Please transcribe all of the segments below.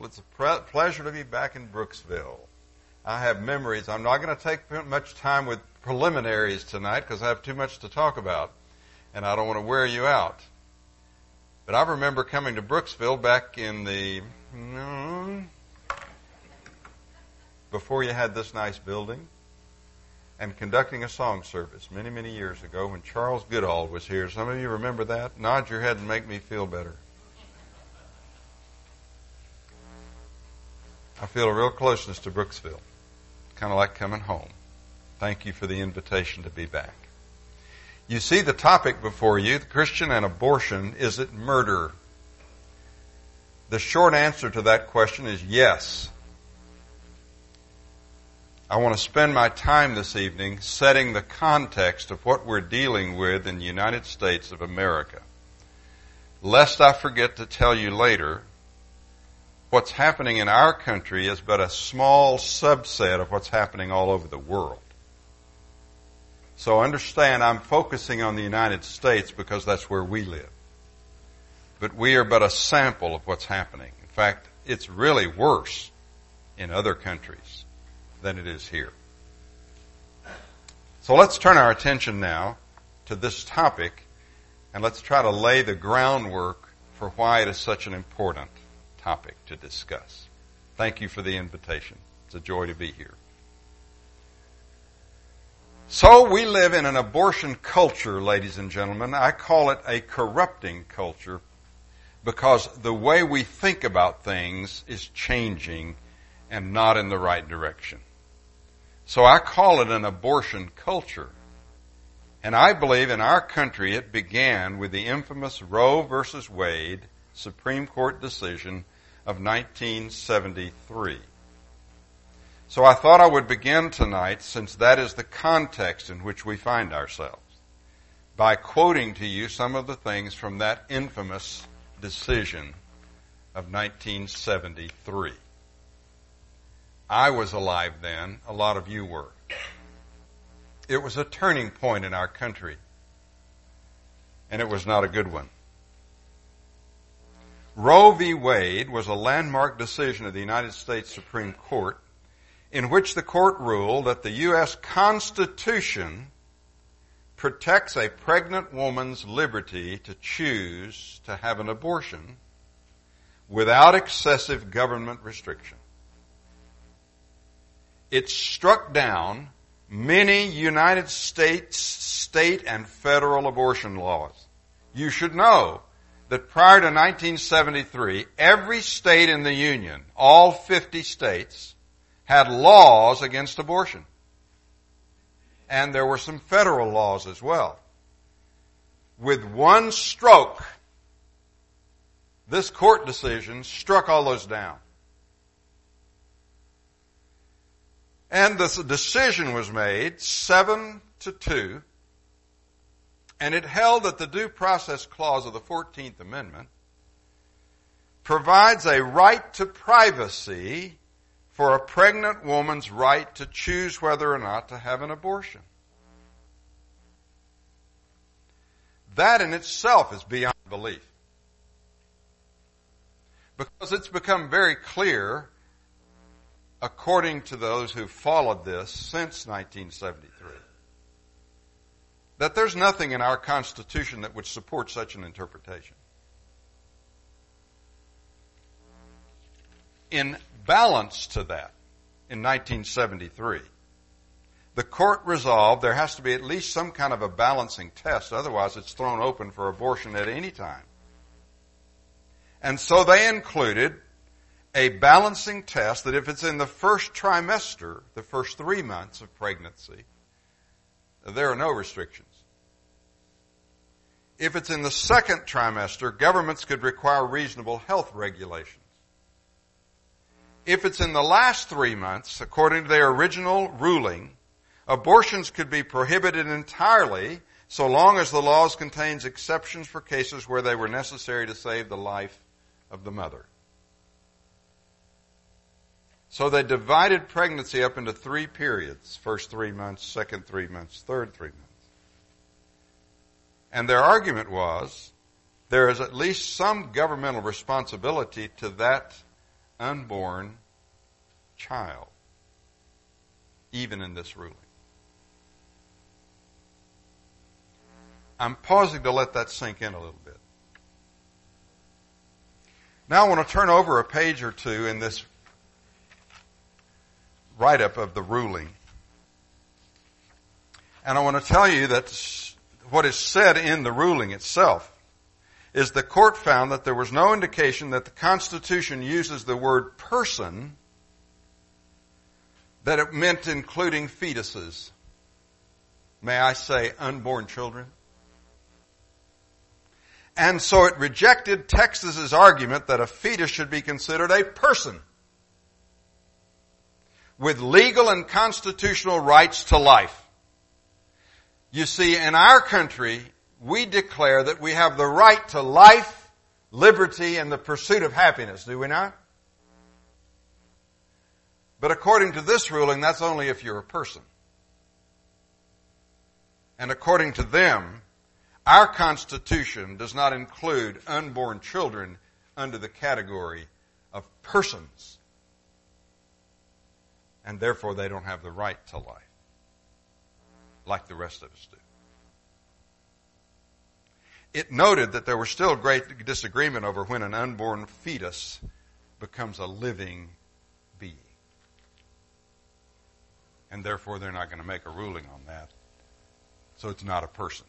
It's a pleasure to be back in Brooksville. I have memories. I'm not going to take much time with preliminaries tonight because I have too much to talk about, and I don't want to wear you out. But I remember coming to Brooksville back in the before you had this nice building, and conducting a song service many, many years ago when Charles Goodall was here. Some of you remember that? Nod your head and make me feel better. I feel a real closeness to Brooksville. Kind of like coming home. Thank you for the invitation to be back. You see the topic before you, the Christian and abortion. Is it murder? The short answer to that question is yes. I want to spend my time this evening setting the context of what we're dealing with in the United States of America. Lest I forget to tell you later, what's happening in our country is but a small subset of what's happening all over the world. So understand, I'm focusing on the United States because that's where we live. But we are but a sample of what's happening. In fact, it's really worse in other countries than it is here. So let's turn our attention now to this topic, and let's try to lay the groundwork for why it is such an important topic to discuss. Thank you for the invitation. It's a joy to be here. So we live in an abortion culture, ladies and gentlemen. I call it a corrupting culture because the way we think about things is changing and not in the right direction. So I call it an abortion culture. And I believe in our country it began with the infamous Roe versus Wade Supreme Court decision of 1973. So I thought I would begin tonight, since that is the context in which we find ourselves, by quoting to you some of the things from that infamous decision of 1973. I was alive then. A lot of you were. It was a turning point in our country, and it was not a good one. Roe v. Wade was a landmark decision of the United States Supreme Court in which the court ruled that the U.S. Constitution protects a pregnant woman's liberty to choose to have an abortion without excessive government restriction. It struck down many United States state and federal abortion laws. You should know that prior to 1973, every state in the Union, all 50 states, had laws against abortion. And there were some federal laws as well. With one stroke, this court decision struck all those down. And the decision was made 7-2, and it held that the Due Process Clause of the 14th Amendment provides a right to privacy for a pregnant woman's right to choose whether or not to have an abortion. That in itself is beyond belief. Because it's become very clear, according to those who followed this since 1973, that there's nothing in our Constitution that would support such an interpretation. In balance to that, in 1973, the court resolved there has to be at least some kind of a balancing test, otherwise it's thrown open for abortion at any time. And so they included a balancing test that if it's in the first trimester, the first 3 months of pregnancy, there are no restrictions. If it's in the second trimester, governments could require reasonable health regulations. If it's in the last 3 months, according to their original ruling, abortions could be prohibited entirely so long as the laws contains exceptions for cases where they were necessary to save the life of the mother. So they divided pregnancy up into 3 periods. First 3 months, second 3 months, third 3 months. And their argument was there is at least some governmental responsibility to that unborn child, even in this ruling. I'm pausing to let that sink in a little bit. Now I want to turn over a page or two in this write-up of the ruling. And I want to tell you that what is said in the ruling itself is the court found that there was no indication that the Constitution uses the word person, that it meant including fetuses. May I say unborn children? And so it rejected Texas's argument that a fetus should be considered a person with legal and constitutional rights to life. You see, in our country, we declare that we have the right to life, liberty, and the pursuit of happiness, do we not? But according to this ruling, that's only if you're a person. And according to them, our Constitution does not include unborn children under the category of persons. And therefore they don't have the right to life, like the rest of us do. It noted that there was still great disagreement over when an unborn fetus becomes a living being. And therefore they're not going to make a ruling on that. So it's not a person.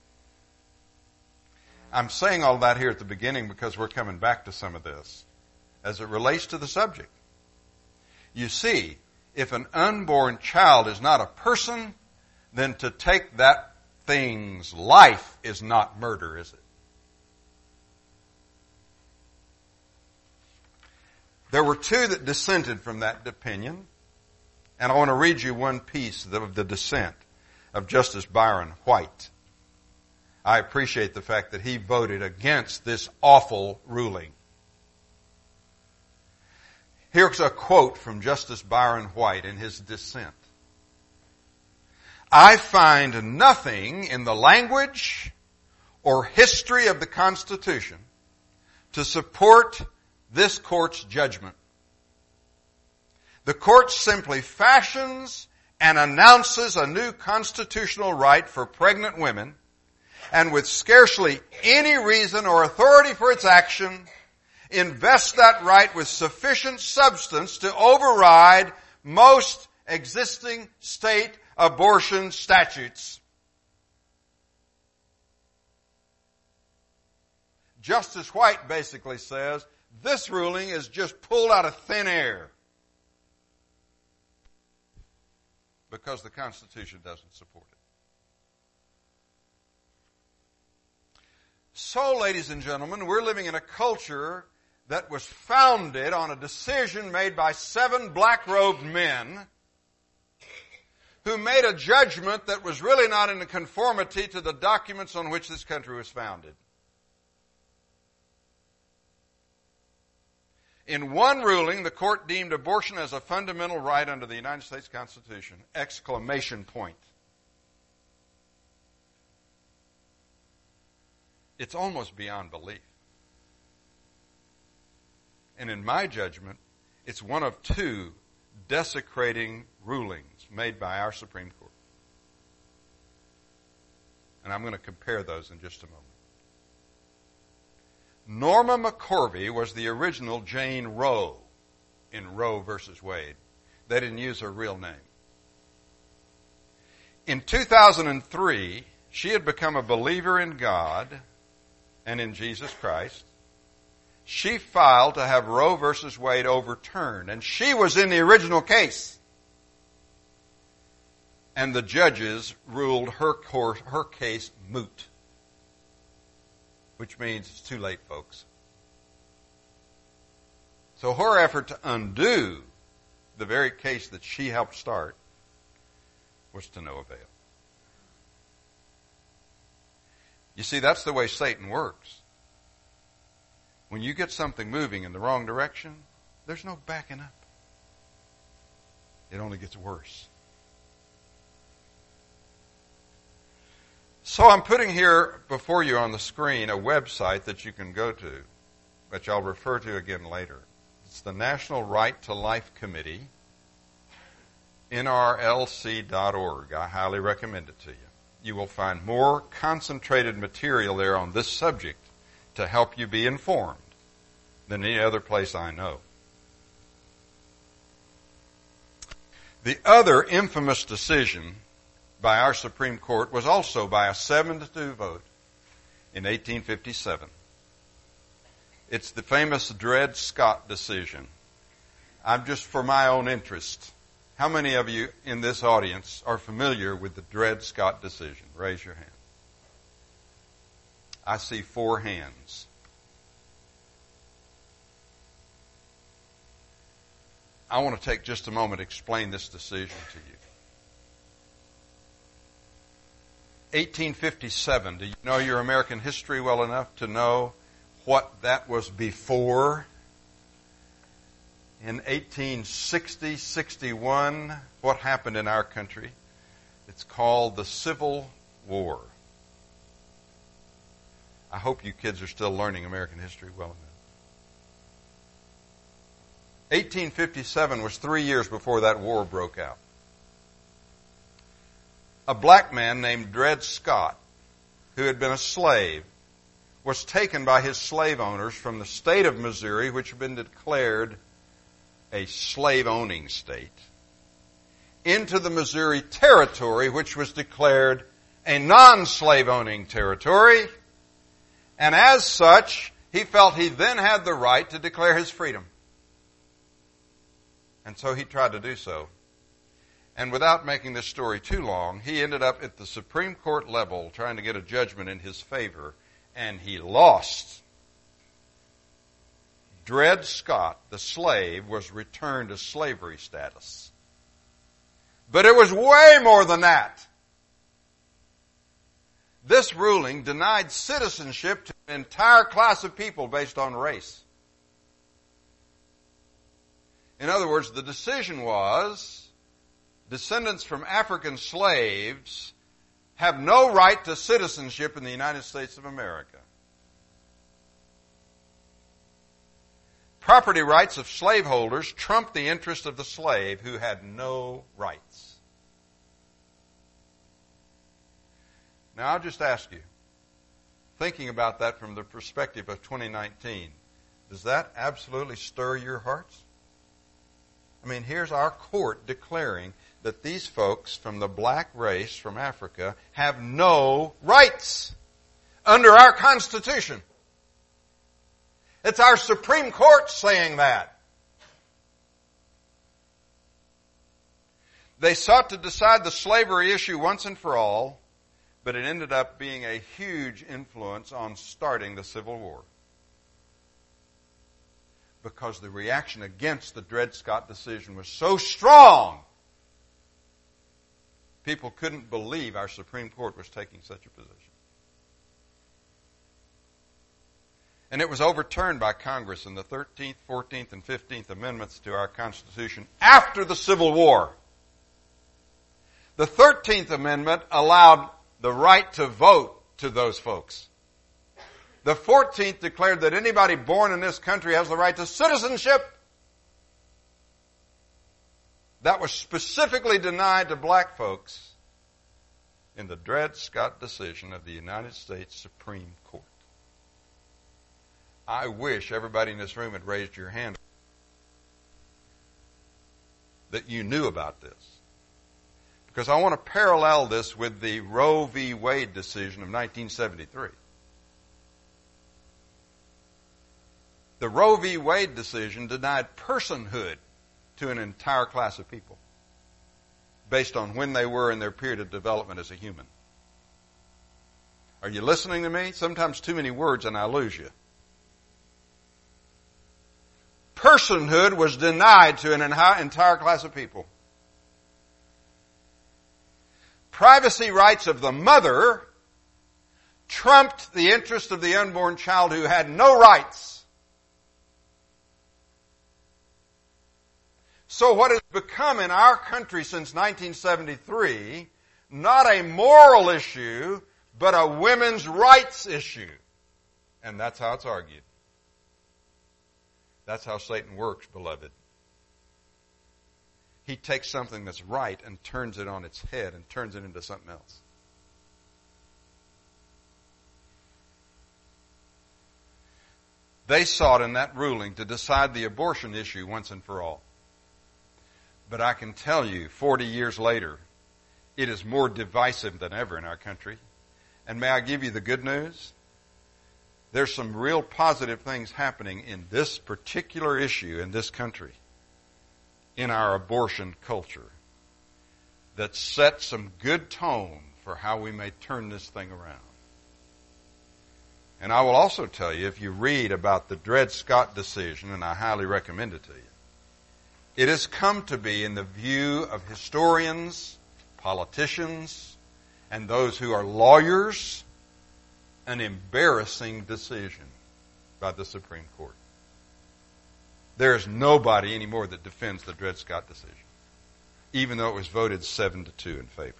I'm saying all that here at the beginning because we're coming back to some of this as it relates to the subject. You see, if an unborn child is not a person, then to take that thing's life is not murder, is it? There were two that dissented from that opinion, and I want to read you one piece of the dissent of Justice Byron White. I appreciate the fact that he voted against this awful ruling. Here's a quote from Justice Byron White in his dissent. I find nothing in the language or history of the Constitution to support this court's judgment. The court simply fashions and announces a new constitutional right for pregnant women, and with scarcely any reason or authority for its action, invests that right with sufficient substance to override most existing state abortion statutes. Justice White basically says this ruling is just pulled out of thin air because the Constitution doesn't support it. So, ladies and gentlemen, we're living in a culture that was founded on a decision made by 7 black-robed men who made a judgment that was really not in conformity to the documents on which this country was founded. In one ruling, the court deemed abortion as a fundamental right under the United States Constitution! Exclamation point. It's almost beyond belief. And in my judgment, it's one of 2 desecrating rulings made by our Supreme Court. And I'm going to compare those in just a moment. Norma McCorvey was the original Jane Roe in Roe versus Wade. They didn't use her real name. In 2003, she had become a believer in God and in Jesus Christ. She filed to have Roe versus Wade overturned, and she was in the original case. And the judges ruled her case moot, which means it's too late, folks. So her effort to undo the very case that she helped start was to no avail. You see, that's the way Satan works. When you get something moving in the wrong direction, there's no backing up. It only gets worse. So I'm putting here before you on the screen a website that you can go to, which I'll refer to again later. It's the National Right to Life Committee, nrlc.org. I highly recommend it to you. You will find more concentrated material there on this subject to help you be informed than any other place I know. The other infamous decision by our Supreme Court was also by a 7-2 vote in 1857. It's the famous Dred Scott decision. I'm just for my own interest. How many of you in this audience are familiar with the Dred Scott decision? Raise your hand. I see 4 hands. I want to take just a moment to explain this decision to you. 1857, do you know your American history well enough to know what that was before? In 1860, 61, what happened in our country? It's called the Civil War. I hope you kids are still learning American history well enough. 1857 was 3 years before that war broke out. A black man named Dred Scott, who had been a slave, was taken by his slave owners from the state of Missouri, which had been declared a slave-owning state, into the Missouri Territory, which was declared a non-slave-owning territory. And as such, he felt he then had the right to declare his freedom. And so he tried to do so. And without making this story too long, he ended up at the Supreme Court level trying to get a judgment in his favor, and he lost. Dred Scott, the slave, was returned to slavery status. But it was way more than that. This ruling denied citizenship to an entire class of people based on race. In other words, the decision was descendants from African slaves have no right to citizenship in the United States of America. Property rights of slaveholders trumped the interest of the slave who had no rights. Now, I'll just ask you, thinking about that from the perspective of 2019, does that absolutely stir your hearts? I mean, here's our court declaring that these folks from the black race from Africa have no rights under our Constitution. It's our Supreme Court saying that. They sought to decide the slavery issue once and for all, but it ended up being a huge influence on starting the Civil War. Because the reaction against the Dred Scott decision was so strong, people couldn't believe our Supreme Court was taking such a position. And it was overturned by Congress in the 13th, 14th, and 15th Amendments to our Constitution after the Civil War. The 13th Amendment allowed the right to vote to those folks. The 14th declared that anybody born in this country has the right to citizenship. That was specifically denied to black folks in the Dred Scott decision of the United States Supreme Court. I wish everybody in this room had raised your hand that you knew about this. Because I want to parallel this with the Roe v. Wade decision of 1973. The Roe v. Wade decision denied personhood to an entire class of people based on when they were in their period of development as a human. Are you listening to me? Sometimes too many words and I lose you. Personhood was denied to an entire class of people. Privacy rights of the mother trumped the interest of the unborn child who had no rights. So what has become in our country since 1973, not a moral issue, but a women's rights issue. And that's how it's argued. That's how Satan works, beloved. He takes something that's right and turns it on its head and turns it into something else. They sought in that ruling to decide the abortion issue once and for all. But I can tell you, 40 years later, it is more divisive than ever in our country. And may I give you the good news? There's some real positive things happening in this particular issue in this country, in our abortion culture, that set some good tone for how we may turn this thing around. And I will also tell you, if you read about the Dred Scott decision, and I highly recommend it to you, it has come to be, in the view of historians, politicians, and those who are lawyers, an embarrassing decision by the Supreme Court. There is nobody anymore that defends the Dred Scott decision, even though it was voted 7-2 in favor.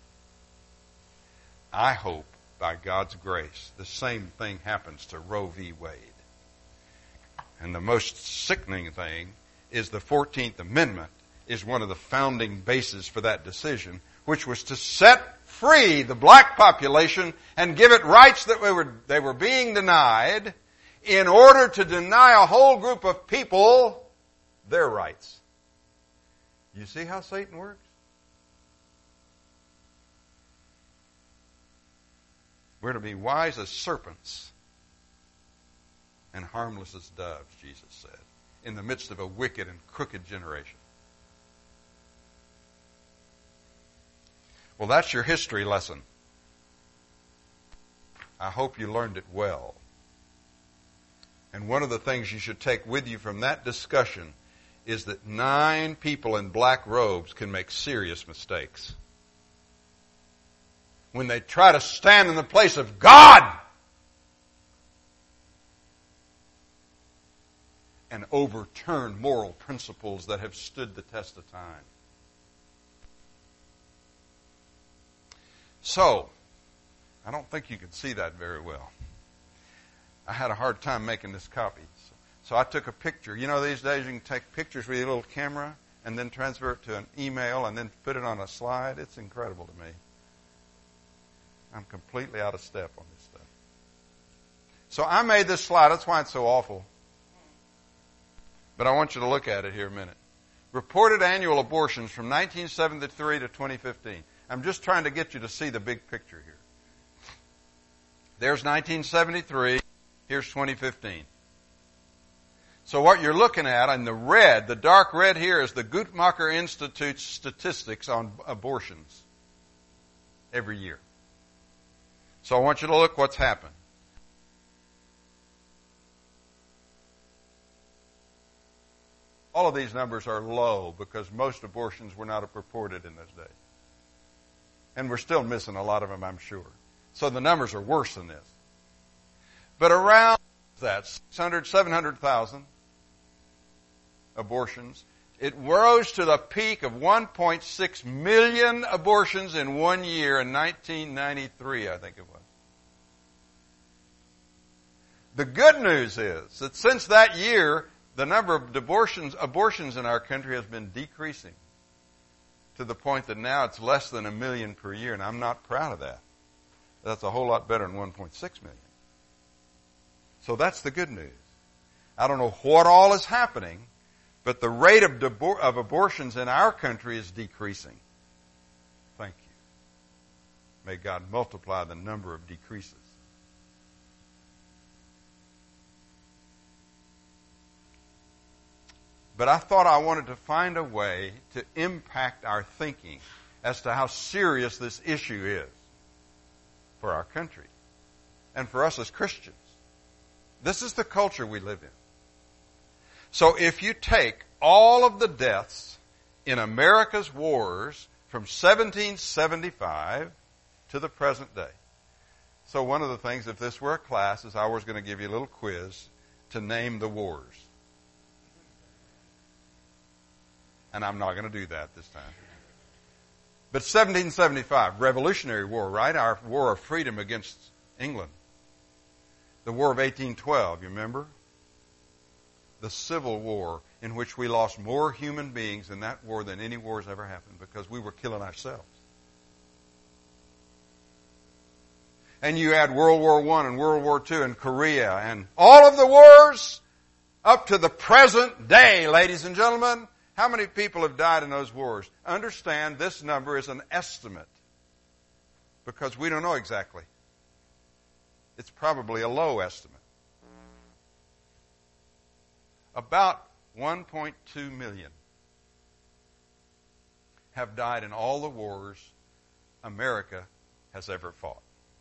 I hope, by God's grace, the same thing happens to Roe v. Wade. And the most sickening thing is the 14th Amendment is one of the founding bases for that decision, which was to set free the black population and give it rights that they were being denied in order to deny a whole group of people their rights. You see how Satan works? We're to be wise as serpents and harmless as doves, Jesus said, in the midst of a wicked and crooked generation. Well, that's your history lesson. I hope you learned it well. And one of the things you should take with you from that discussion is that 9 people in black robes can make serious mistakes when they try to stand in the place of God and overturn moral principles that have stood the test of time. So, I don't think you can see that very well. I had a hard time making this copy. So I took a picture. You know, these days you can take pictures with your little camera and then transfer it to an email and then put it on a slide. It's incredible to me. I'm completely out of step on this stuff. So I made this slide. That's why it's so awful. But I want you to look at it here a minute. Reported annual abortions from 1973 to 2015. I'm just trying to get you to see the big picture here. There's 1973. Here's 2015. So what you're looking at in the red, the dark red here, is the Guttmacher Institute's statistics on abortions every year. So I want you to look what's happened. All of these numbers are low because most abortions were not reported in those days. And we're still missing a lot of them, I'm sure. So the numbers are worse than this. But around that, 600, 700,000 abortions, it rose to the peak of 1.6 million abortions in 1 year in 1993, I think it was. The good news is that since that year, the number of abortions in our country has been decreasing to the point that now it's less than 1 million per year, and I'm not proud of that. That's a whole lot better than 1.6 million. So that's the good news. I don't know what all is happening, but the rate of abortions in our country is decreasing. Thank you. May God multiply the number of decreases. But I thought I wanted to find a way to impact our thinking as to how serious this issue is for our country and for us as Christians. This is the culture we live in. So if you take all of the deaths in America's wars from 1775 to the present day. So one of the things, if this were a class, is I was going to give you a little quiz to name the wars. And I'm not going to do that this time. But 1775, Revolutionary War, right? Our war of freedom against England. The War of 1812, you remember? the Civil War, in which we lost more human beings in that war than any war has ever happened because we were killing ourselves. And you add World War I and World War II and Korea and all of the wars up to the present day, ladies and gentlemen. How many people have died in those wars? Understand this number is an estimate because we don't know exactly. It's probably a low estimate. About 1.2 million have died in all the wars America has ever fought.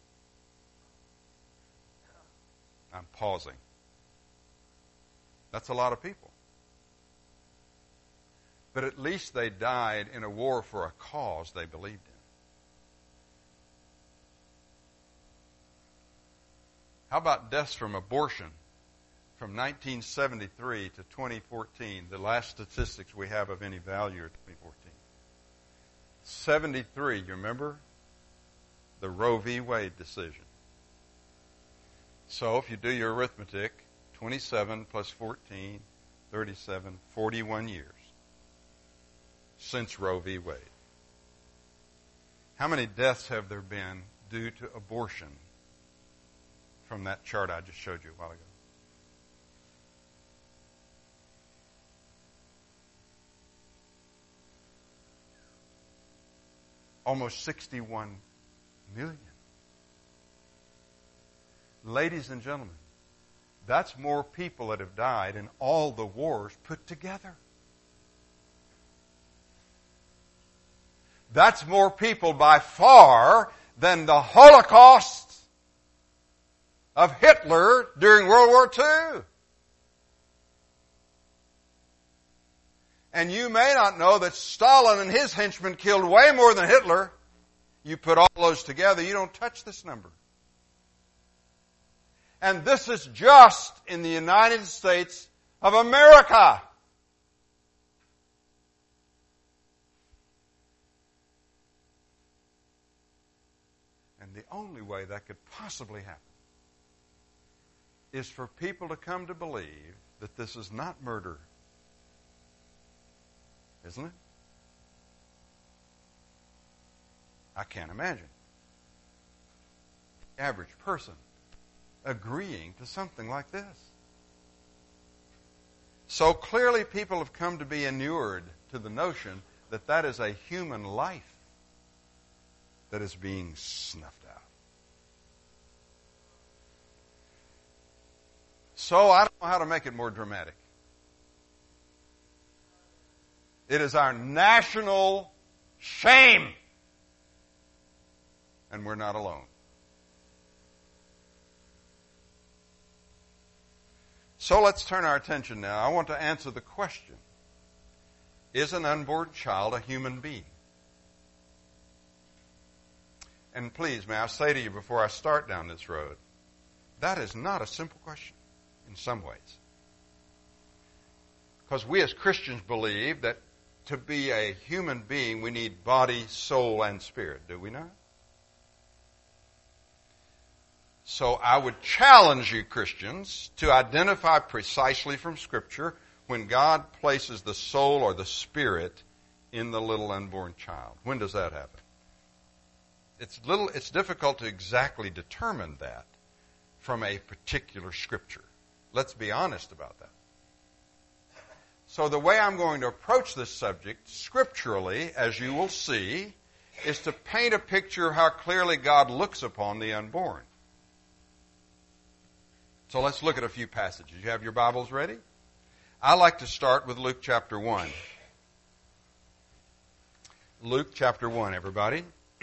I'm pausing. That's a lot of people. But at least they died in a war for a cause they believed in. How about deaths from abortion from 1973 to 2014, the last statistics we have of any value are 2014? 73, you remember? The Roe v. Wade decision. So if you do your arithmetic, 27 plus 14, 37, 41 years since Roe v. Wade. How many deaths have there been due to abortion from that chart I just showed you a while ago? Almost 61 million. Ladies and gentlemen, that's more people that have died in all the wars put together. That's more people by far than the Holocaust of Hitler during World War II. And you may not know that Stalin and his henchmen killed way more than Hitler. You put all those together, you don't touch this number. And this is just in the United States of America. And the only way that could possibly happen is for people to come to believe that this is not murder. Isn't it? I can't imagine the average person agreeing to something like this. So clearly people have come to be inured to the notion that that is a human life that is being snuffed out. So I don't know how to make it more dramatic. It is our national shame. And we're not alone. So let's turn our attention now. I want to answer the question, is an unborn child a human being? And please, may I say to you before I start down this road, that is not a simple question in some ways. Because we as Christians believe that to be a human being, we need body, soul, and spirit. Do we not? So I would challenge you, Christians, to identify precisely from Scripture when God places the soul or the spirit in the little unborn child. When does that happen? It's difficult to exactly determine that from a particular Scripture. Let's be honest about that. So the way I'm going to approach this subject scripturally, as you will see, is to paint a picture of how clearly God looks upon the unborn. So let's look at a few passages. You have your Bibles ready? I like to start with Luke chapter 1. Luke chapter 1, everybody.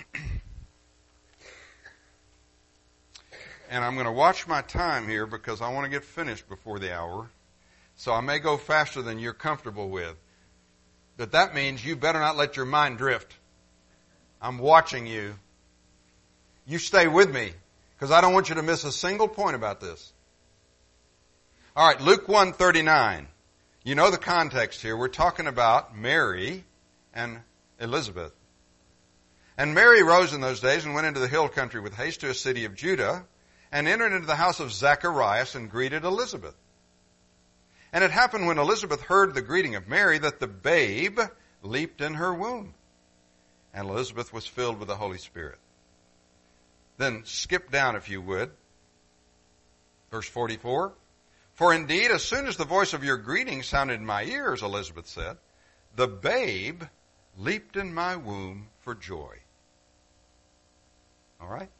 And I'm going to watch my time here because I want to get finished before the hour. So I may go faster than you're comfortable with. But that means you better not let your mind drift. I'm watching you. You stay with me because I don't want you to miss a single point about this. All right, Luke 1:39. You know the context here. We're talking about Mary and Elizabeth. And Mary rose in those days and went into the hill country with haste to a city of Judah and entered into the house of Zacharias and greeted Elizabeth. And it happened when Elizabeth heard the greeting of Mary that the babe leaped in her womb. And Elizabeth was filled with the Holy Spirit. Then skip down if you would. Verse 44. For indeed, as soon as the voice of your greeting sounded in my ears, Elizabeth said, the babe leaped in my womb for joy. All right?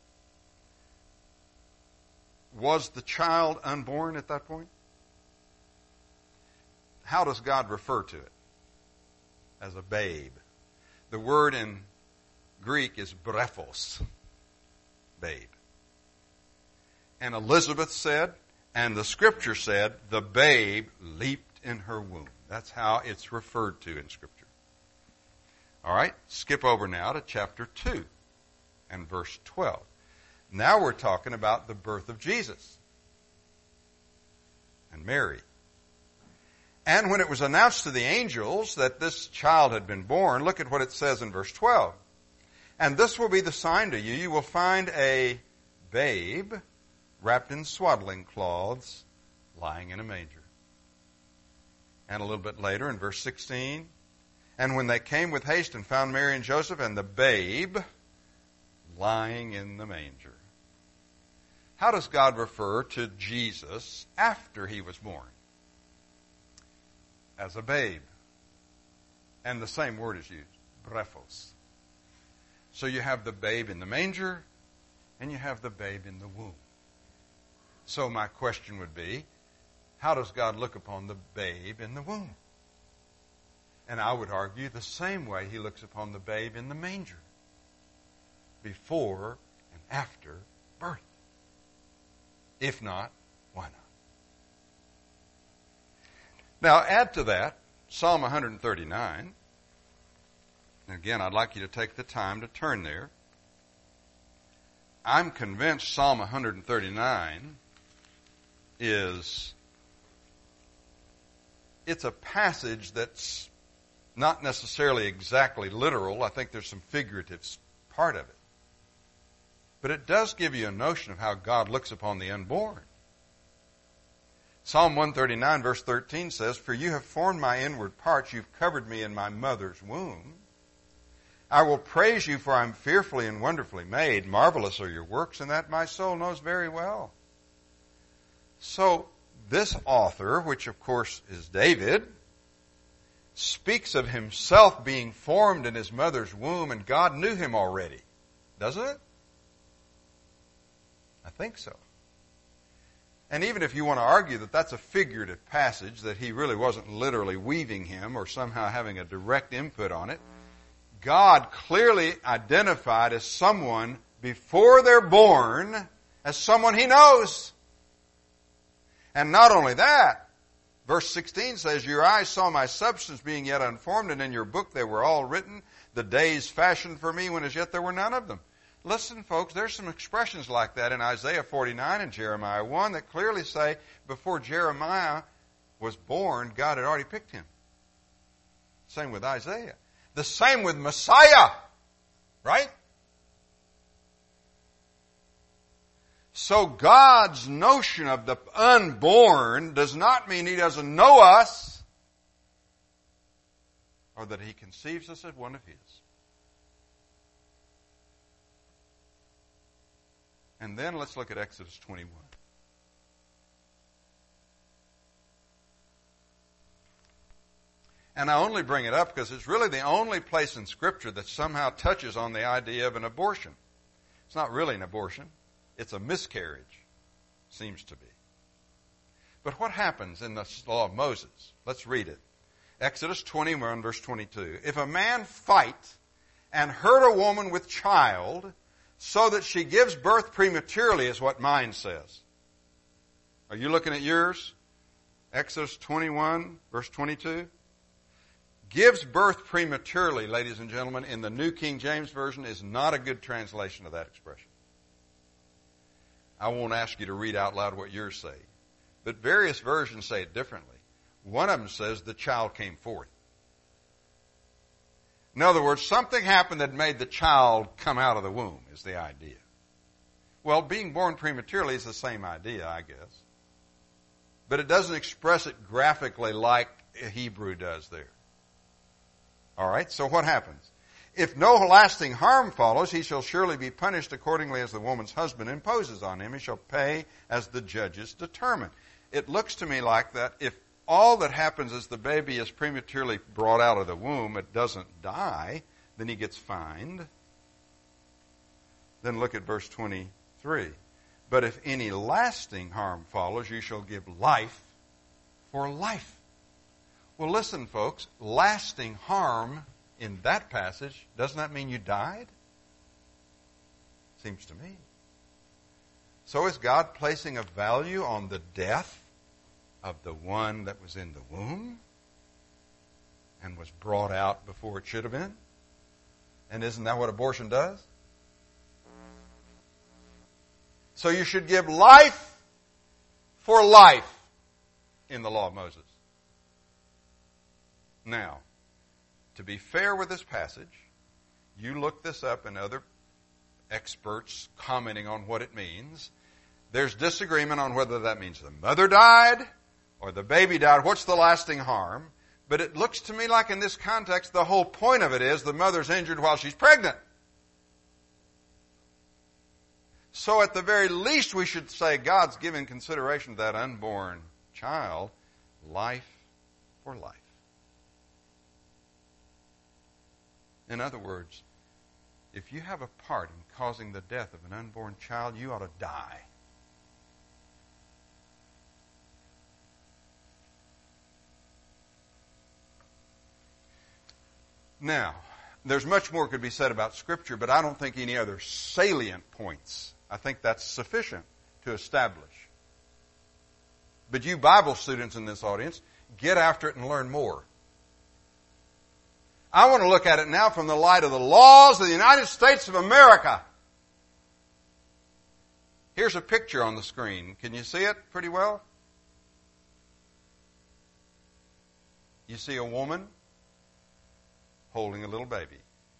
Was the child unborn at that point? How does God refer to it? As a babe. The word in Greek is brephos, babe. And Elizabeth said, and the Scripture said, the babe leaped in her womb. That's how it's referred to in Scripture. All right, skip over now to chapter 2 and verse 12. Now we're talking about the birth of Jesus and Mary. And when it was announced to the angels that this child had been born, look at what it says in verse 12. And this will be the sign to you. You will find a babe wrapped in swaddling cloths, lying in a manger. And a little bit later in verse 16, and when they came with haste and found Mary and Joseph and the babe lying in the manger. How does God refer to Jesus after he was born? As a babe. And the same word is used, brephos. So you have the babe in the manger, and you have the babe in the womb. So my question would be, how does God look upon the babe in the womb? And I would argue the same way he looks upon the babe in the manger. Before and after birth. If not, why not? Now add to that Psalm 139. And again, I'd like you to take the time to turn there. I'm convinced Psalm 139 it's a passage that's not necessarily exactly literal. I think there's some figurative part of it. But it does give you a notion of how God looks upon the unborn. Psalm 139 verse 13 says, For you have formed my inward parts, you've covered me in my mother's womb. I will praise you, for I'm fearfully and wonderfully made. Marvelous are your works, and that my soul knows very well. So, this author, which of course is David, speaks of himself being formed in his mother's womb, and God knew him already. Doesn't it? I think so. And even if you want to argue that that's a figurative passage, that he really wasn't literally weaving him or somehow having a direct input on it, God clearly identified as someone before they're born, as someone he knows. And not only that, verse 16 says, Your eyes saw my substance being yet unformed, and in your book they were all written, the days fashioned for me when as yet there were none of them. Listen, folks, there's some expressions like that in Isaiah 49 and Jeremiah 1 that clearly say before Jeremiah was born, God had already picked him. Same with Isaiah. The same with Messiah, right? So God's notion of the unborn does not mean he doesn't know us or that he conceives us as one of his. And then let's look at Exodus 21. And I only bring it up because it's really the only place in Scripture that somehow touches on the idea of an abortion. It's not really an abortion. It's a miscarriage. Seems to be. But what happens in the law of Moses? Let's read it. Exodus 21, verse 22. If a man fight and hurt a woman with child so that she gives birth prematurely, is what mine says. Are you looking at yours? Exodus 21, verse 22. Gives birth prematurely, ladies and gentlemen, in the New King James Version is not a good translation of that expression. I won't ask you to read out loud what yours say. But various versions say it differently. One of them says the child came forth. In other words, something happened that made the child come out of the womb is the idea. Well, being born prematurely is the same idea, I guess. but it doesn't express it graphically like Hebrew does there. All right, so what happens? If no lasting harm follows, he shall surely be punished accordingly as the woman's husband imposes on him. He shall pay as the judges determine. It looks to me like that if all that happens is the baby is prematurely brought out of the womb, it doesn't die, then he gets fined. Then look at verse 23. But if any lasting harm follows, you shall give life for life. Well, listen, folks, lasting harm in that passage, doesn't that mean you died? Seems to me. So is God placing a value on the death of the one that was in the womb and was brought out before it should have been? And isn't that what abortion does? So you should give life for life in the law of Moses. Now, to be fair with this passage, you look this up and other experts commenting on what it means. There's disagreement on whether that means the mother died or the baby died. What's the lasting harm? But it looks to me like in this context, the whole point of it is the mother's injured while she's pregnant. So at the very least, we should say God's given consideration to that unborn child life for life. In other words, if you have a part in causing the death of an unborn child, you ought to die. Now, there's much more could be said about Scripture, but I don't think any other salient points. I think that's sufficient to establish. But you Bible students in this audience, get after it and learn more. I want to look at it now from the light of the laws of the United States of America. Here's a picture on the screen. Can you see it pretty well? You see a woman holding a little baby.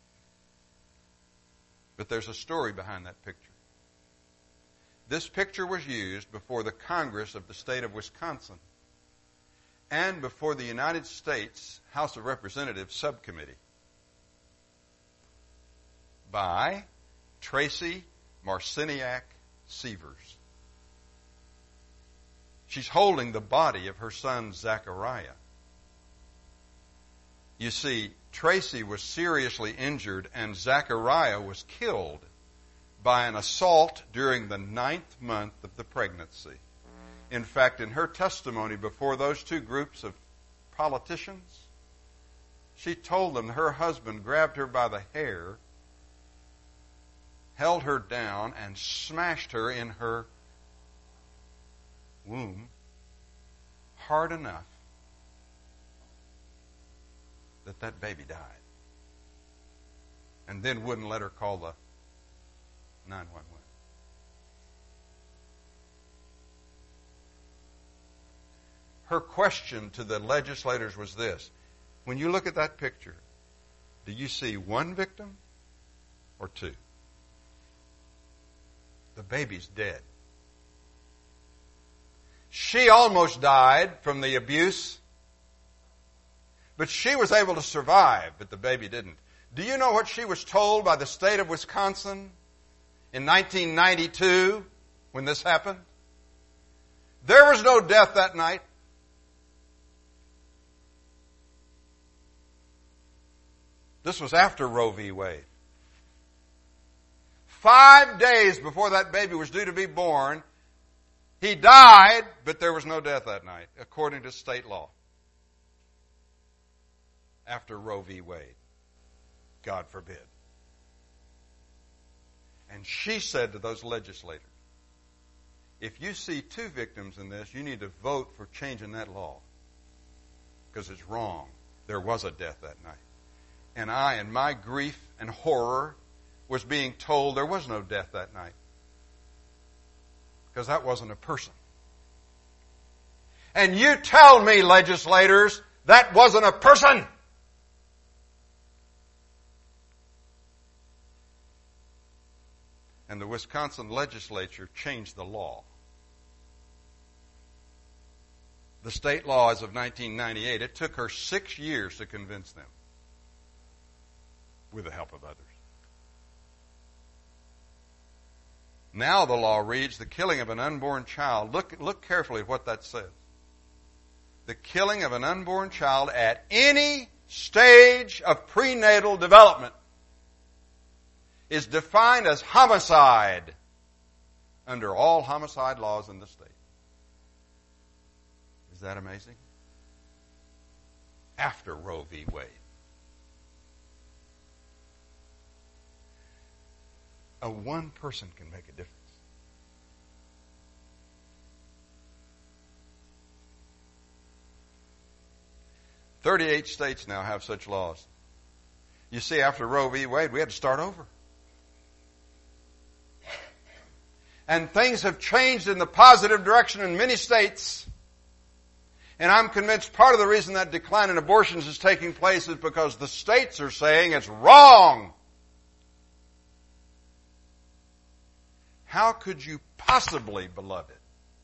But there's a story behind that picture. This picture was used before the Congress of the state of Wisconsin and before the United States House of Representatives subcommittee by Tracy Marciniak Severs. She's holding the body of her son Zachariah. You see, Tracy was seriously injured and Zachariah was killed by an assault during the 9th month of the pregnancy. In fact, in her testimony before those two groups of politicians, she told them her husband grabbed her by the hair, held her down, and smashed her in her womb hard enough that that baby died. And then wouldn't let her call the 911. Her question to the legislators was this: when you look at that picture, do you see one victim or two? The baby's dead. She almost died from the abuse, but she was able to survive, but the baby didn't. Do you know what she was told by the state of Wisconsin in 1992 when this happened? There was no death that night. This was after Roe v. Wade. 5 days before that baby was due to be born, he died, but there was no death that night, according to state law. After Roe v. Wade. God forbid. And she said to those legislators, if you see two victims in this, you need to vote for changing that law. Because it's wrong. There was a death that night. And I, in my grief and horror, was being told there was no death that night. Because that wasn't a person. And you tell me, legislators, that wasn't a person. And the Wisconsin legislature changed the law. the state laws of 1998, it took her 6 years to convince them with the help of others. Now the law reads, the killing of an unborn child. Look carefully at what that says. The killing of an unborn child at any stage of prenatal development is defined as homicide under all homicide laws in the state. Is that amazing? After Roe v. Wade. One person can make a difference. "38 states now have such laws. You see, after Roe v. Wade, we had to start over. And things have changed in the positive direction in many states. And I'm convinced part of the reason that decline in abortions is taking place is because the states are saying it's wrong. How could you possibly, beloved,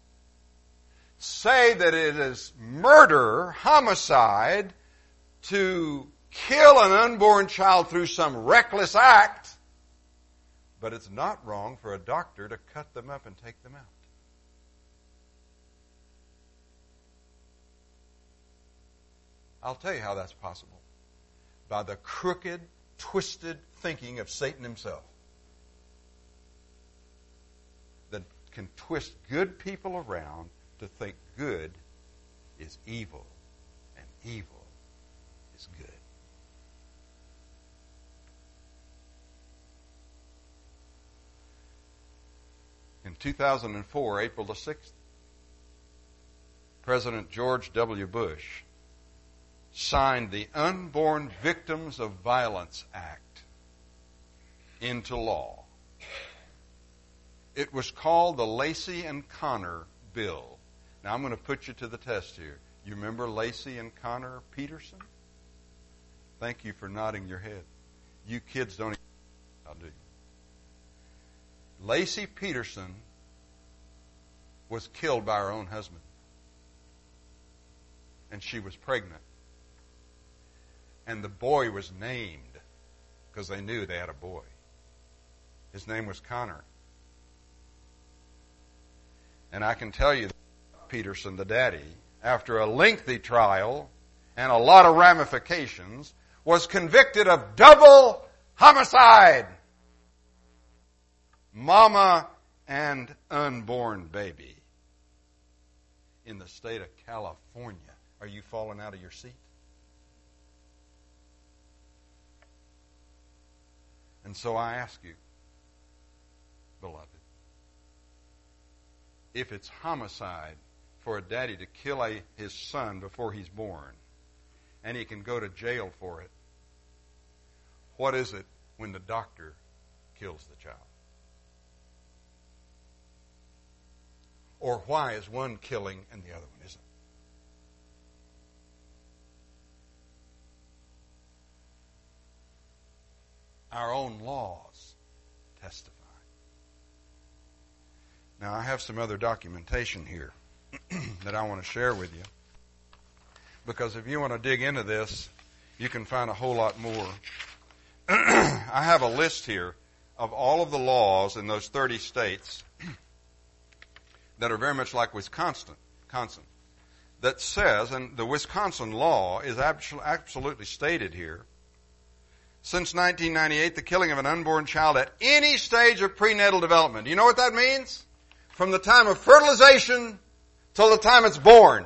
say that it is murder, homicide, to kill an unborn child through some reckless act, but it's not wrong for a doctor to cut them up and take them out? I'll tell you how that's possible. By the crooked, twisted thinking of Satan himself. That can twist good people around to think good is evil and evil is good. In 2004, April the 6th, President George W. Bush signed the Unborn Victims of Violence Act into law. It was called the Lacey and Connor Bill. Now I'm going to put you to the test here. You remember Lacey and Connor Peterson? Thank you for nodding your head. You kids don't even know, do you? Lacey Peterson was killed by her own husband. And she was pregnant. And the boy was named because they knew they had a boy. His name was Connor. And I can tell you that Peterson, the daddy, after a lengthy trial and a lot of ramifications, was convicted of double homicide. Mama and unborn baby. In the state of California. Are you falling out of your seat? And so I ask you, beloved, if it's homicide for a daddy to kill his son before he's born, and he can go to jail for it, what is it when the doctor kills the child? Or why is one killing and the other one isn't? Our own laws testify. Now, I have some other documentation here that I want to share with you. Because if you want to dig into this, you can find a whole lot more. I have a list here of all of the laws in those 30 states that are very much like Wisconsin, that says, and the Wisconsin law is absolutely stated here, since 1998, the killing of an unborn child at any stage of prenatal development. Do you know what that means? From the time of fertilization till the time it's born.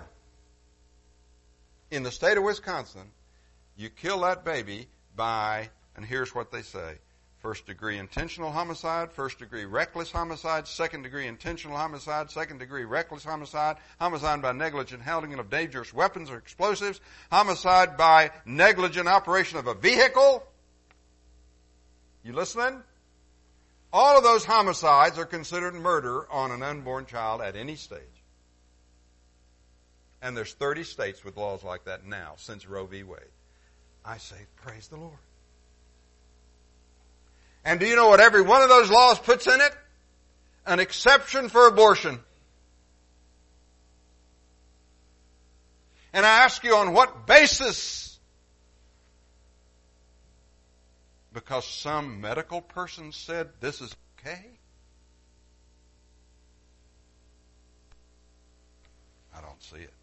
In the state of Wisconsin, you kill that baby by, and here's what they say, first degree intentional homicide, first degree reckless homicide, second degree intentional homicide, second degree reckless homicide, homicide by negligent handling of dangerous weapons or explosives, homicide by negligent operation of a vehicle. You listening? All of those homicides are considered murder on an unborn child at any stage. And there's 30 states with laws like that now since Roe v. Wade. I say, praise the Lord. And do you know what every one of those laws puts in it? An exception for abortion. And I ask you, on what basis? Because some medical person said this is okay? I don't see it.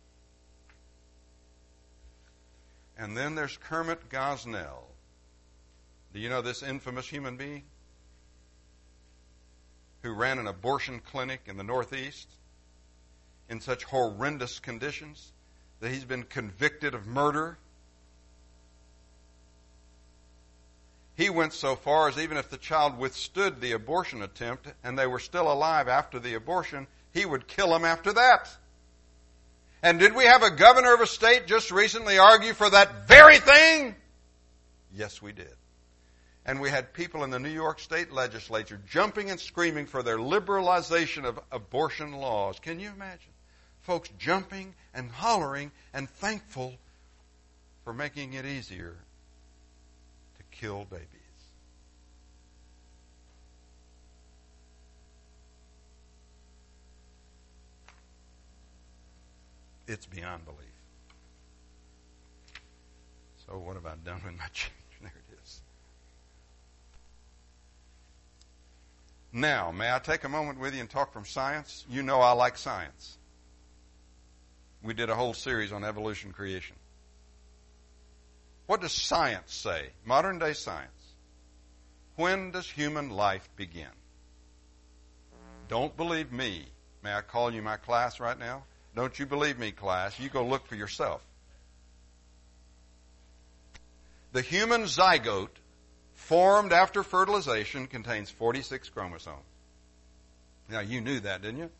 And then there's Kermit Gosnell. Do you know this infamous human being who ran an abortion clinic in the Northeast in such horrendous conditions that he's been convicted of murder? He went so far as even if the child withstood the abortion attempt and they were still alive after the abortion, he would kill them after that. And did we have a governor of a state just recently argue for that very thing? Yes, we did. And we had people in the New York State legislature jumping and screaming for their liberalization of abortion laws. Can you imagine? Folks jumping and hollering and thankful for making it easier to kill babies. It's beyond belief. So what have I done with my change? There it is. Now, may I take a moment with you and talk from science? You know I like science. We did a whole series on evolution creation. What does science say? Modern day science. When does human life begin? Don't believe me. May I call you my class right now? Don't you believe me, class. You go look for yourself. The human zygote formed after fertilization contains 46 chromosomes. Now, you knew that, didn't you?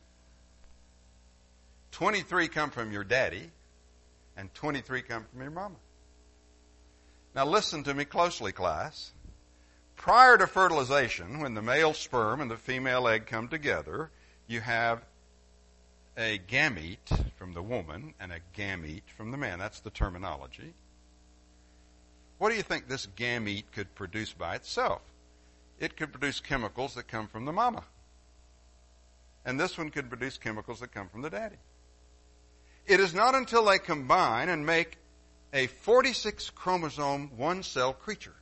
23 come from your daddy, and 23 come from your mama. Now, listen to me closely, class. Prior to fertilization, when the male sperm and the female egg come together, you have a gamete from the woman and a gamete from the man. That's the terminology. What do you think this gamete could produce by itself? It could produce chemicals that come from the mama. And this one could produce chemicals that come from the daddy. It is not until they combine and make a 46 chromosome one-cell creature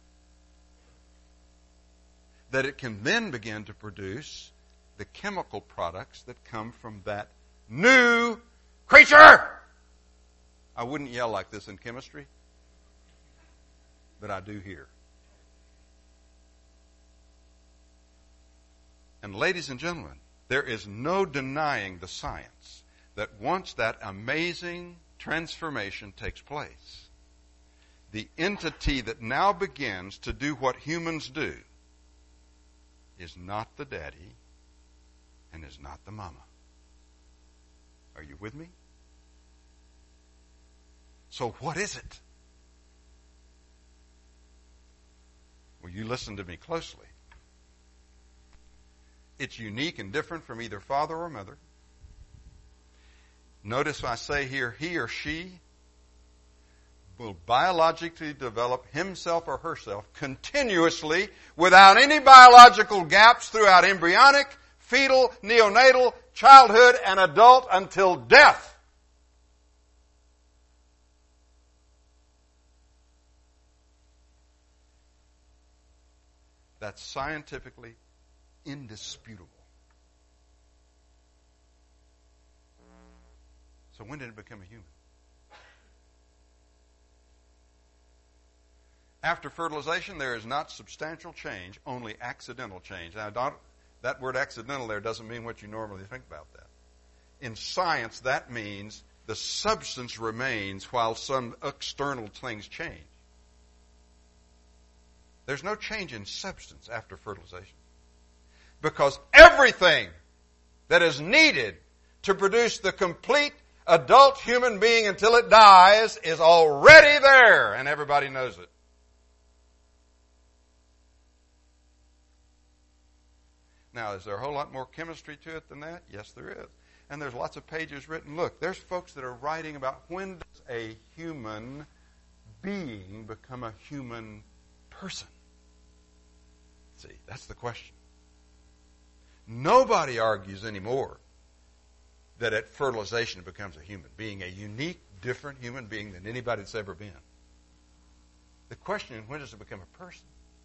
that it can then begin to produce the chemical products that come from that new creature. I wouldn't yell like this in chemistry, but I do here. And ladies and gentlemen, there is no denying the science that once that amazing transformation takes place, the entity that now begins to do what humans do is not the daddy and is not the mama. Are you with me? So what is it? Well, you listen to me closely. It's unique and different from either father or mother. Notice I say here, he or she will biologically develop himself or herself continuously without any biological gaps throughout embryonic, fetal, neonatal, childhood, and adult until death. That's scientifically indisputable. So when did it become a human? After fertilization, there is not substantial change, only accidental change. Now, that word accidental there doesn't mean what you normally think about that. In science, that means the substance remains while some external things change. There's no change in substance after fertilization. Because everything that is needed to produce the complete adult human being until it dies is already there, and everybody knows it. Now, is there a whole lot more chemistry to it than that? Yes, there is. And there's lots of pages written. Look, there's folks that are writing about when does a human being become a human person? See, that's the question. Nobody argues anymore that at fertilization it becomes a human being, a unique different human being than anybody that's ever been. The question is, when does it become a person?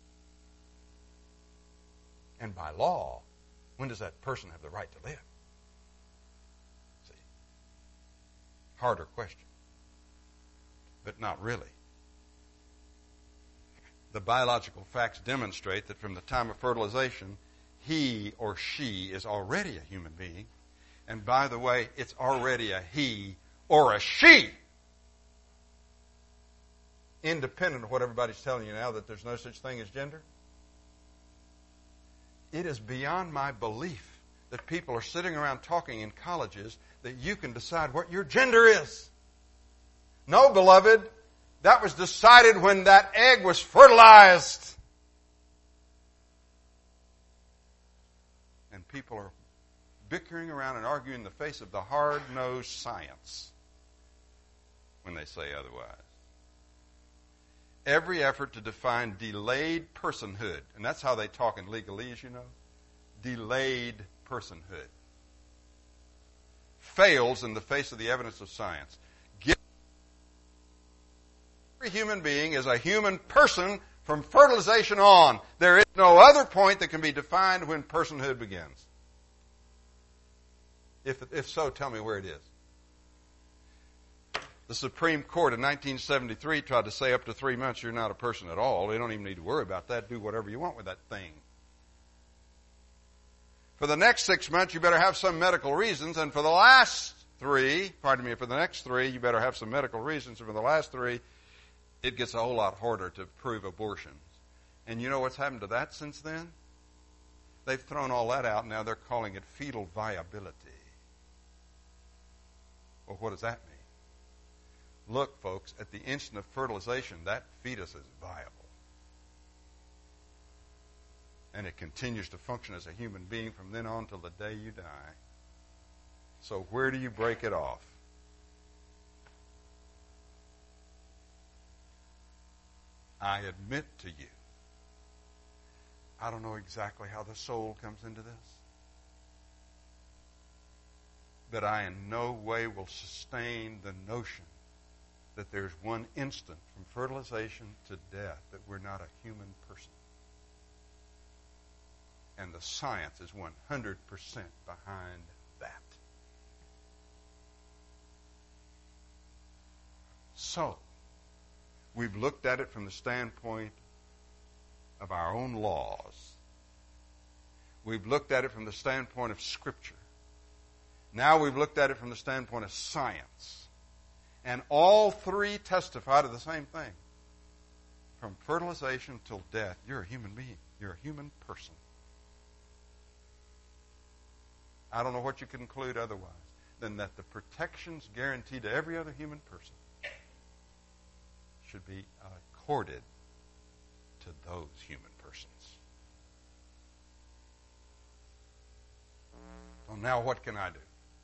And by law, when does that person have the right to live? See? Harder question. But not really. The biological facts demonstrate that from the time of fertilization, he or she is already a human being. And by the way, it's already a he or a she. Independent of what everybody's telling you now that there's no such thing as gender. It is beyond my belief that people are sitting around talking in colleges that you can decide what your gender is. No, beloved, that was decided when that egg was fertilized. And people are bickering around and arguing in the face of the hard-nosed science when they say otherwise. Every effort to define delayed personhood, and that's how they talk in legalese, you know, delayed personhood, fails in the face of the evidence of science. Every human being is a human person from fertilization on. There is no other point that can be defined when personhood begins. If so, tell me where it is. The Supreme Court in 1973 tried to say up to 3 months you're not a person at all. You don't even need to worry about that. Do whatever you want with that thing. For the next 6 months, you better have some medical reasons. And for the last 3, for the next 3, you better have some medical reasons. And for the last 3, it gets a whole lot harder to prove abortions. And you know what's happened to that since then? They've thrown all that out. Now they're calling it fetal viability. Well, what does that mean? Look, folks, at the instant of fertilization, that fetus is viable. And it continues to function as a human being from then on till the day you die. So where do you break it off? I admit to you, I don't know exactly how the soul comes into this, but I in no way will sustain the notion that there's one instant from fertilization to death that we're not a human person. And the science is 100% behind that. So, we've looked at it from the standpoint of our own laws. We've looked at it from the standpoint of Scripture. Now we've looked at it from the standpoint of science. And all 3 testify to the same thing. From fertilization till death, you're a human being. You're a human person. I don't know what you can conclude otherwise than that the protections guaranteed to every other human person should be accorded to those human persons. Well, now what can I do?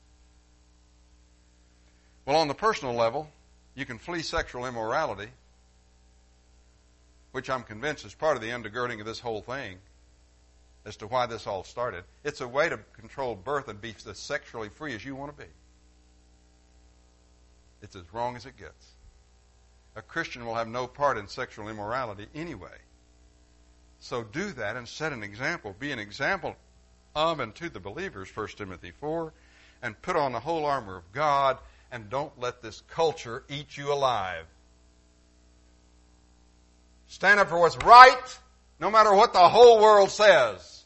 Well, on the personal level, you can flee sexual immorality, which I'm convinced is part of the undergirding of this whole thing as to why this all started. It's a way to control birth and be as sexually free as you want to be. It's as wrong as it gets. A Christian will have no part in sexual immorality anyway. So do that and set an example. Be an example of and to the believers, 1 Timothy 4, and put on the whole armor of God, and don't let this culture eat you alive. Stand up for what's right, no matter what the whole world says.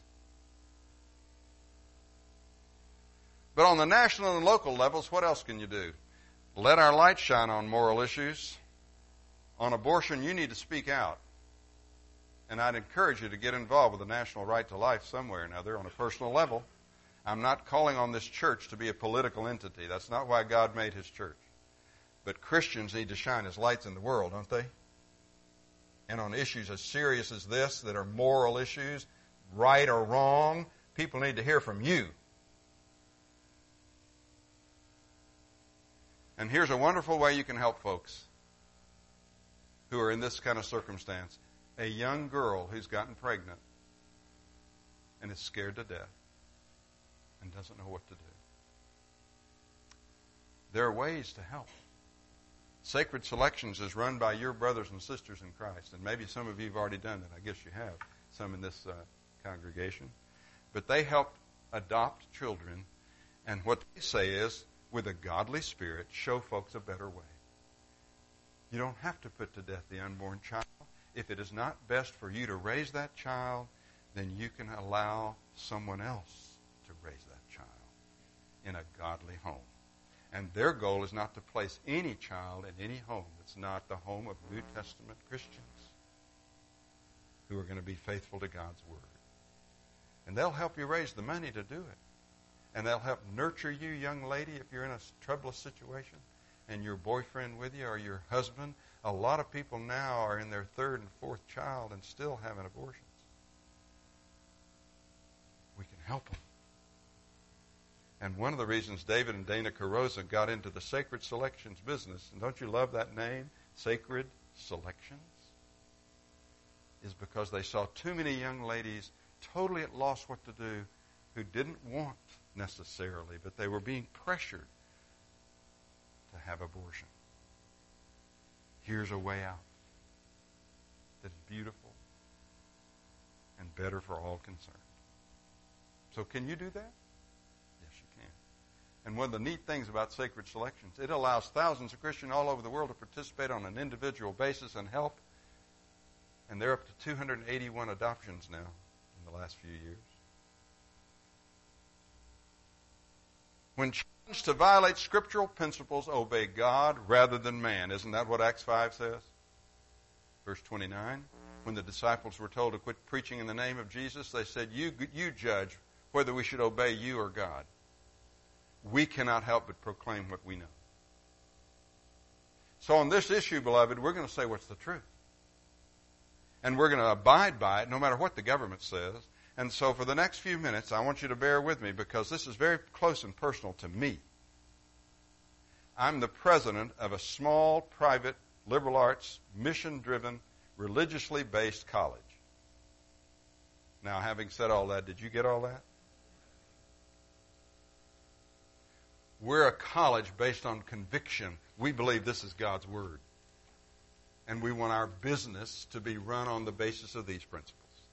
But on the national and local levels, what else can you do? Let our light shine on moral issues. On abortion, you need to speak out. And I'd encourage you to get involved with the National Right to Life somewhere or another on a personal level. I'm not calling on this church to be a political entity. That's not why God made His church. But Christians need to shine as lights in the world, don't they? And on issues as serious as this, that are moral issues, right or wrong, people need to hear from you. And here's a wonderful way you can help folks who are in this kind of circumstance. A young girl who's gotten pregnant and is scared to death and doesn't know what to do. There are ways to help. Sacred Selections is run by your brothers and sisters in Christ. And maybe some of you have already done that. I guess you have, some in this congregation. But they help adopt children. And what they say is, with a godly spirit, show folks a better way. You don't have to put to death the unborn child. If it is not best for you to raise that child, then you can allow someone else to raise that child in a godly home. And their goal is not to place any child in any home that's not the home of New Testament Christians who are going to be faithful to God's Word. And they'll help you raise the money to do it. And they'll help nurture you, young lady, if you're in a troublous situation and your boyfriend with you or your husband. A lot of people now are in their third and fourth child and still having abortions. We can help them. And one of the reasons David and Dana Carosa got into the Sacred Selections business, and don't you love that name, Sacred Selections, is because they saw too many young ladies totally at loss what to do who didn't want necessarily, but they were being pressured to have abortion. Here's a way out that's beautiful and better for all concerned. So can you do that? Yes, you can. And one of the neat things about Sacred Selections, it allows thousands of Christians all over the world to participate on an individual basis and help. And they're up to 281 adoptions now in the last few years. When challenged to violate scriptural principles, obey God rather than man. Isn't that what Acts 5 says? Verse 29. When the disciples were told to quit preaching in the name of Jesus, they said, you judge whether we should obey you or God. We cannot help but proclaim what we know. So on this issue, beloved, we're going to say what's the truth. And we're going to abide by it no matter what the government says. And so for the next few minutes, I want you to bear with me because this is very close and personal to me. I'm the president of a small, private, liberal arts, mission-driven, religiously based college. Now, having said all that, did you get all that? We're a college based on conviction. We believe this is God's Word. And we want our business to be run on the basis of these principles.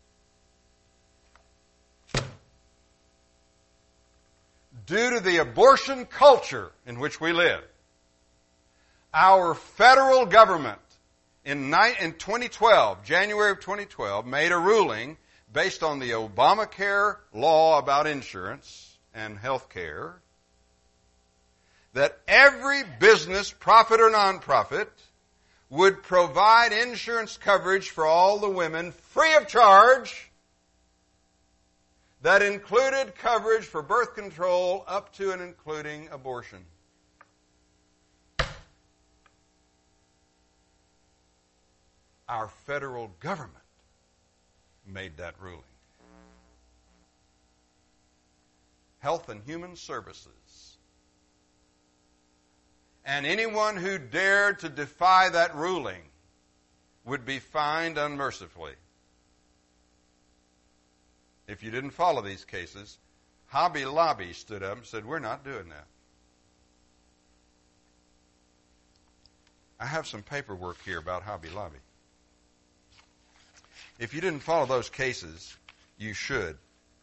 Due to the abortion culture in which we live, our federal government in 2012, January of 2012, made a ruling based on the Obamacare law about insurance and health care that every business, profit or nonprofit, would provide insurance coverage for all the women free of charge that included coverage for birth control up to and including abortion. Our federal government made that ruling. Health and Human Services. And anyone who dared to defy that ruling would be fined unmercifully. If you didn't follow these cases, Hobby Lobby stood up and said, we're not doing that. I have some paperwork here about Hobby Lobby. If you didn't follow those cases, you should.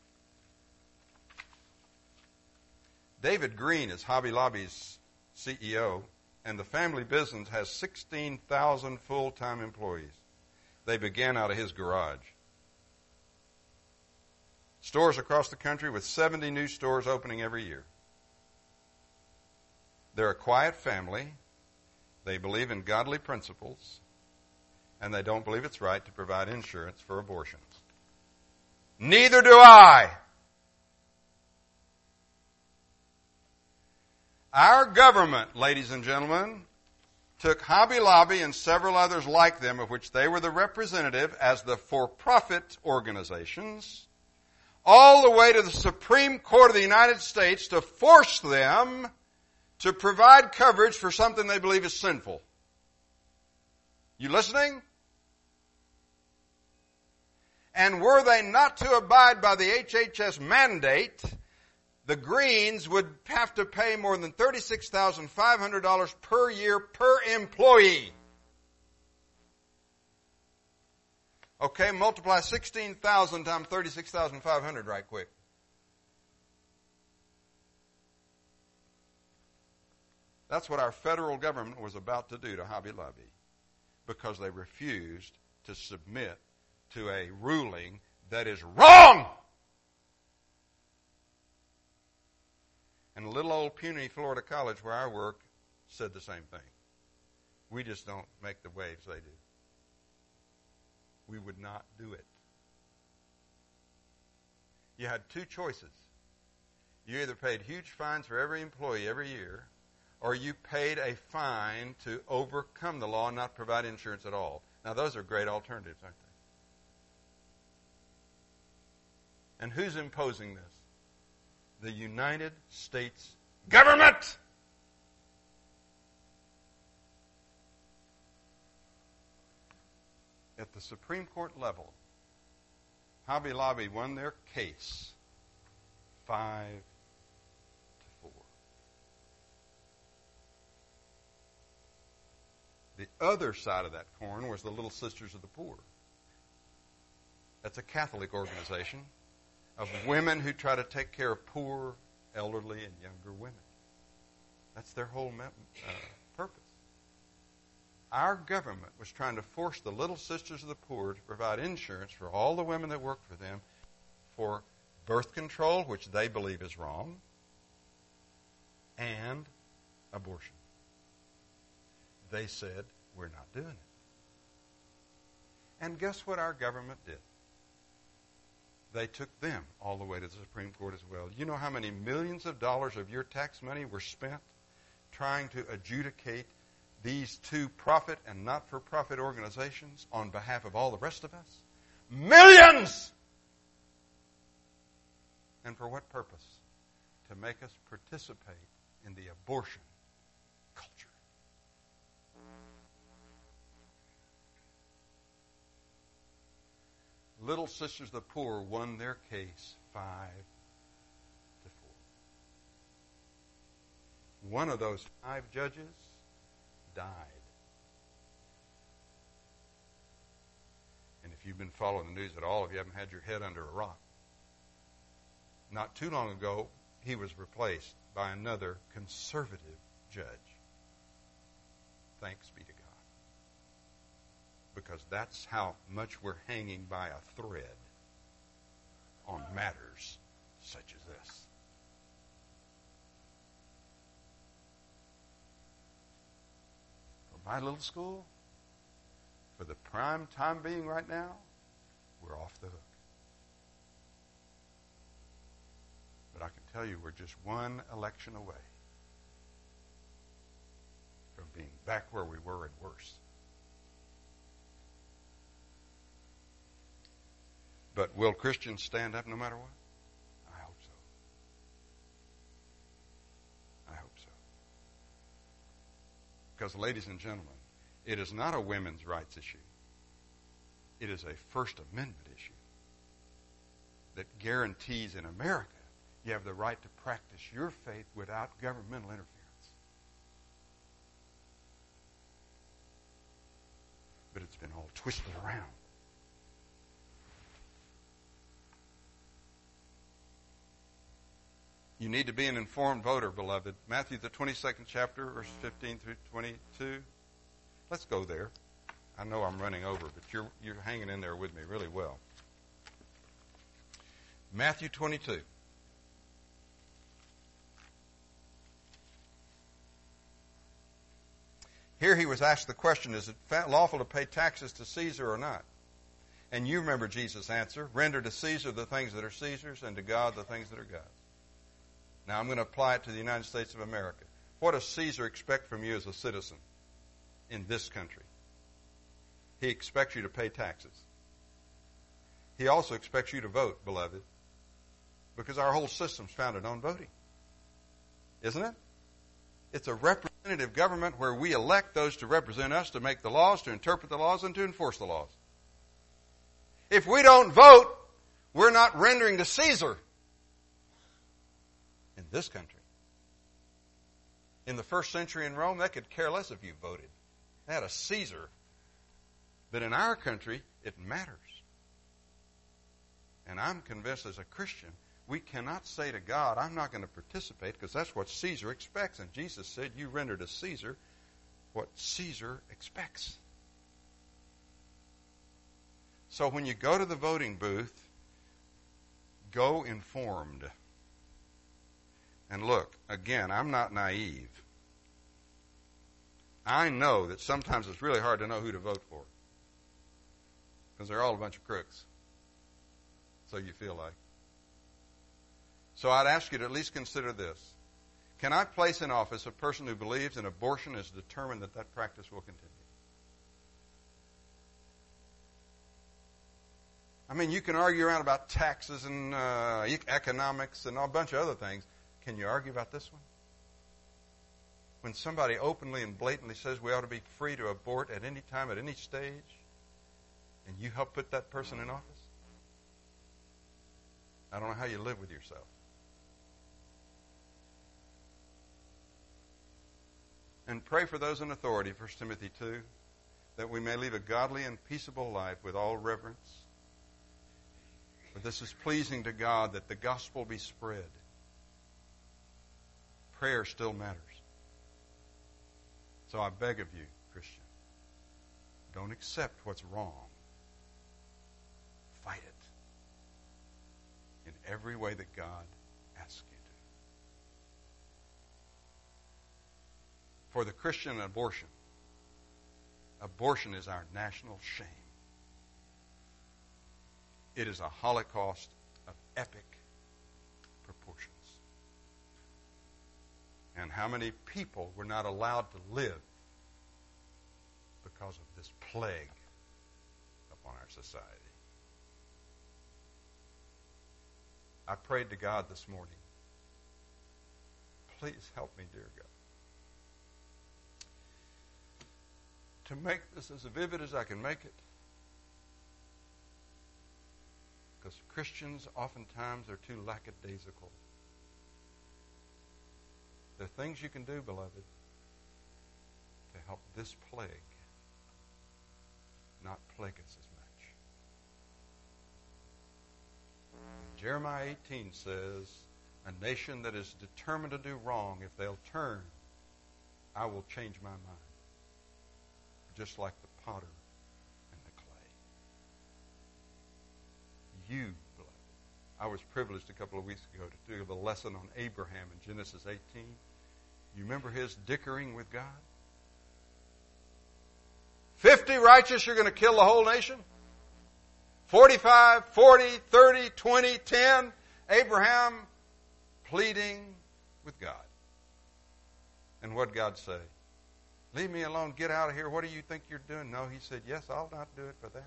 David Green is Hobby Lobby's CEO, and the family business has 16,000 full-time employees. They began out of his garage. Stores across the country with 70 new stores opening every year. They're a quiet family. They believe in godly principles, and they don't believe it's right to provide insurance for abortions. Neither do I. Our government, ladies and gentlemen, took Hobby Lobby and several others like them, of which they were the representative as the for-profit organizations, all the way to the Supreme Court of the United States to force them to provide coverage for something they believe is sinful. You listening? And were they not to abide by the HHS mandate, the Greens would have to pay more than $36,500 per year per employee. Okay, multiply 16,000 times 36,500 right quick. That's what our federal government was about to do to Hobby Lobby because they refused to submit to a ruling that is wrong. And little old puny Florida College where I work said the same thing. We just don't make the waves they do. We would not do it. You had two choices. You either paid huge fines for every employee every year, or you paid a fine to overcome the law and not provide insurance at all. Now, those are great alternatives, aren't they? And who's imposing this? The United States government! At the Supreme Court level, Hobby Lobby won their case 5-4. The other side of that coin was the Little Sisters of the Poor. That's a Catholic organization of women who try to take care of poor, elderly, and younger women. That's their whole purpose. Our government was trying to force the Little Sisters of the Poor to provide insurance for all the women that worked for them for birth control, which they believe is wrong, and abortion. They said, we're not doing it. And guess what our government did? They took them all the way to the Supreme Court as well. You know how many millions of dollars of your tax money were spent trying to adjudicate these two profit and not-for-profit organizations on behalf of all the rest of us? Millions! And for what purpose? To make us participate in the abortion culture. Little Sisters of the Poor won their case 5-4. One of those 5 judges died. And if you've been following the news at all, if you haven't had your head under a rock, not too long ago, he was replaced by another conservative judge. Thanks be to God. Because that's how much we're hanging by a thread on matters such as this. For my little school, for the prime time being right now, we're off the hook. But I can tell you we're just one election away from being back where we were and worse. But will Christians stand up no matter what? I hope so. I hope so. Because, ladies and gentlemen, it is not a women's rights issue. It is a First Amendment issue that guarantees in America you have the right to practice your faith without governmental interference. But it's been all twisted around. You need to be an informed voter, beloved. Matthew, the 22nd chapter, verses 15 through 22. Let's go there. I know I'm running over, but you're hanging in there with me really well. Matthew 22. Here he was asked the question, is it lawful to pay taxes to Caesar or not? And you remember Jesus' answer, render to Caesar the things that are Caesar's and to God the things that are God's. Now I'm going to apply it to the United States of America. What does Caesar expect from you as a citizen in this country? He expects you to pay taxes. He also expects you to vote, beloved, because our whole system's founded on voting. Isn't it? It's a representative government where we elect those to represent us, to make the laws, to interpret the laws, and to enforce the laws. If we don't vote, we're not rendering to Caesar. this country. In the first century in Rome, they could care less if you voted. They had a Caesar. But in our country, it matters. And I'm convinced as a Christian, we cannot say to God, I'm not going to participate, because that's what Caesar expects. And Jesus said, you render to Caesar what Caesar expects. So when you go to the voting booth, go informed. And look, again, I'm not naive. I know that sometimes it's really hard to know who to vote for, because they're all a bunch of crooks. So you feel like. So I'd ask you to at least consider this. Can I place in office a person who believes in abortion is determined that that practice will continue? I mean, you can argue around about taxes and economics and a bunch of other things. Can you argue about this one? When somebody openly and blatantly says we ought to be free to abort at any time, at any stage, and you help put that person in office? I don't know how you live with yourself. And pray for those in authority, 1 Timothy 2, that we may live a godly and peaceable life with all reverence. For this is pleasing to God, that the gospel be spread. Prayer still matters. So I beg of you, Christian, don't accept what's wrong. Fight it in every way that God asks you to. For the Christian, abortion is our national shame. It is a Holocaust of epic proportions. And how many people were not allowed to live because of this plague upon our society? I prayed to God this morning, please help me, dear God, to make this as vivid as I can make it. Because Christians oftentimes are too lackadaisical. There are things you can do, beloved, to help this plague not plague us as much. Jeremiah 18 says, a nation that is determined to do wrong, if they'll turn, I will change my mind. Just like the potter and the clay. You, beloved. I was privileged a couple of weeks ago to do a lesson on Abraham in Genesis 18. You remember his dickering with God? 50 righteous, you're going to kill the whole nation? 45, 40, 30, 20, 10. Abraham pleading with God. And what did God say? Leave me alone. Get out of here. What do you think you're doing? No, he said, yes, I'll not do it for that.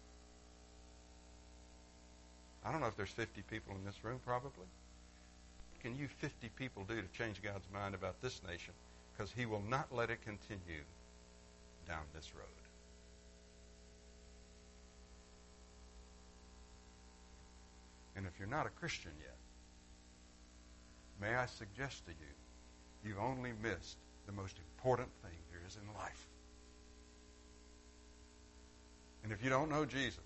I don't know if there's 50 people in this room, probably. What can you 50 people do to change God's mind about this nation? Because he will not let it continue down this road. And if you're not a Christian yet, may I suggest to you, you've only missed the most important thing there is in life. And if you don't know Jesus,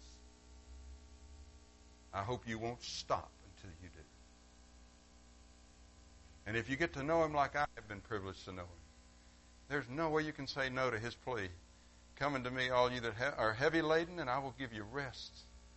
I hope you won't stop until you do. And if you get to know him like I have been privileged to know him, there's no way you can say no to his plea. Come unto me, all you that are heavy laden, and I will give you rest.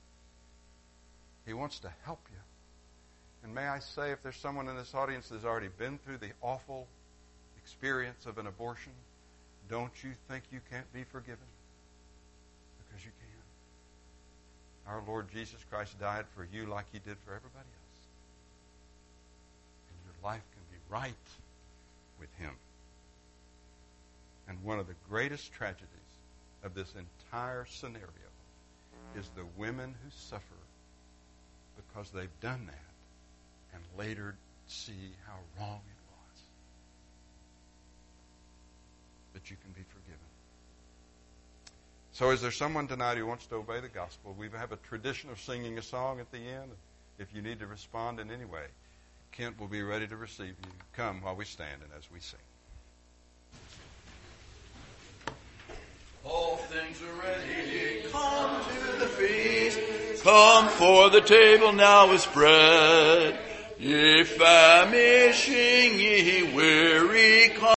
He wants to help you. And may I say, if there's someone in this audience that's already been through the awful experience of an abortion, don't you think you can't be forgiven? Because you can. Our Lord Jesus Christ died for you like he did for everybody else. And your life can be right with him. And one of the greatest tragedies of this entire scenario is the women who suffer because they've done that and later see how wrong it was. But you can be forgiven. So is there someone tonight who wants to obey the gospel? We have a tradition of singing a song at the end. If you need to respond in any way, Kent will be ready to receive you. Come while we stand and as we sing. All things are ready, come to the feast. Come, for the table now is spread. Ye famishing, ye weary, come.